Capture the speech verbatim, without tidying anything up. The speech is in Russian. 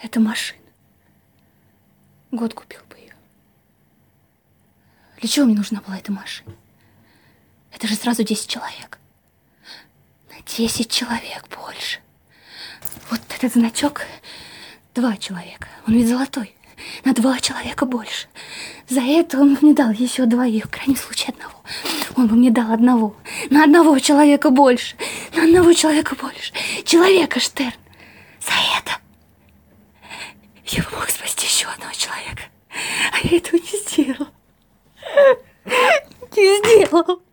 Это машина. Год купил бы ее. Для чего мне нужна была эта машина? Это же сразу десять человек. На десять человек больше. Вот этот значок два человека. Он ведь золотой. На два человека больше. За это он бы мне дал еще двоих, в крайнем случае одного. Он бы мне дал одного. На одного человека больше. На одного человека больше. Человека, Штерн. За это я бы мог спасти еще одного человека. А я этого не сделал. Не сделал.